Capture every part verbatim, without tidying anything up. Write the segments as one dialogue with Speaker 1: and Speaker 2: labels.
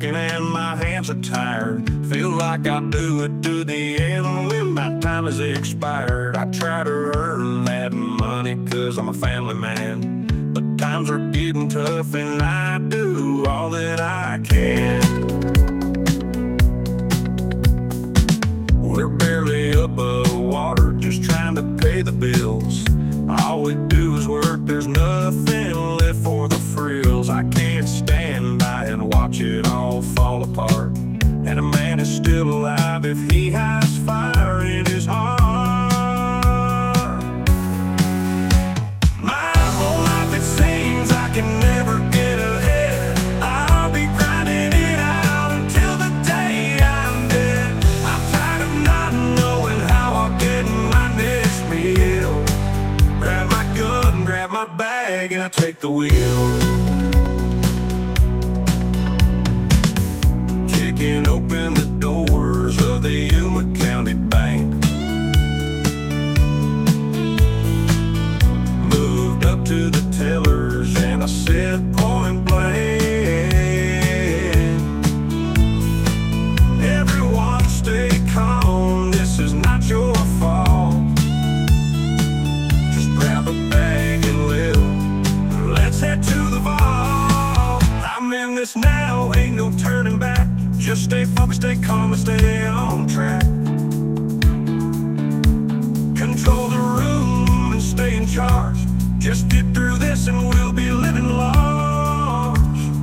Speaker 1: working and my hands are tired. Feel like I do it to the end when my time is expired. I try to earn that money cause I'm a family man, but times are getting tough and I do all that I can. We're barely above water, just trying to pay the bills. All we do is work, there's nothing left for the frills. I can't stand by and watch it all fall apart, and a man is still alive if he has fire in his heart. My whole life it seems I can never get ahead. I'll be grinding it out until the day I'm dead. I'm tired of not knowing how I'll get my next meal. Grab my gun, grab my bag, and I take the wheel. Kicking open the doors of the Yuma County Bank. Moved up to the tellers and I said point blank, everyone stay calm, this is not your fault. Just grab a bag and live, let's head to the vault. I'm in this now, ain't no turning back. Just stay focused, stay calm, and stay on track. Control the room and stay in charge. Just get through this and we'll be living large.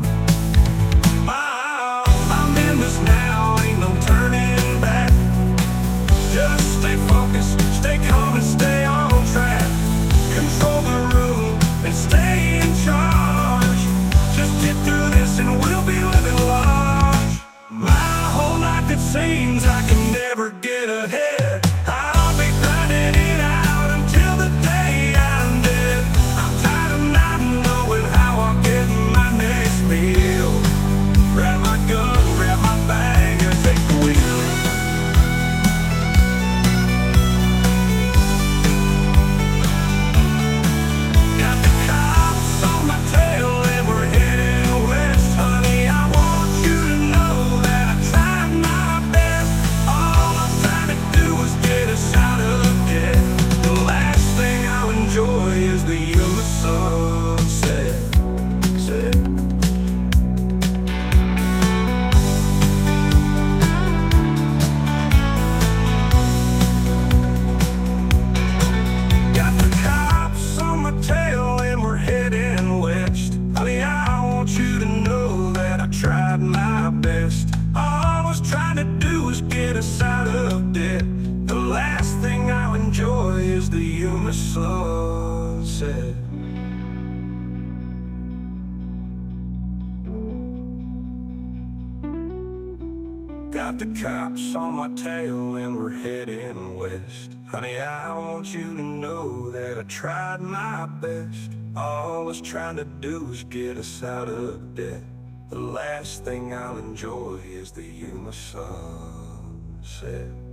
Speaker 1: Oh, I'm in this now, ain't no turning back. Just stay focused, stay calm, and stay on track. Control the room and stay in charge. Just get through this and we'll be living large. My whole life it seems I can never get ahead. I'll be grinding it out until the day I'm dead. I'm tired of not knowing how I'll get my next meal. Grab my gun, grab my bag, and take the wheel. Got the cops on my tail and we're heading west. Honey, I want you to know that I tried my best. All I'm trying to do is get us out of debt. The last thing I'll enjoy is the Yuma sunset. Set. Got the cops on my tail and we're heading west. Honey, I want you to know that I tried my best. All I was trying to do is get us out of debt. The last thing I'll enjoy is the Yuma sunset. Got the cops on my tail and we're heading west. Honey, I want you to know that I tried my best. All I was trying to do is get us out of debt. The last thing I'll enjoy is the Yuma sunset.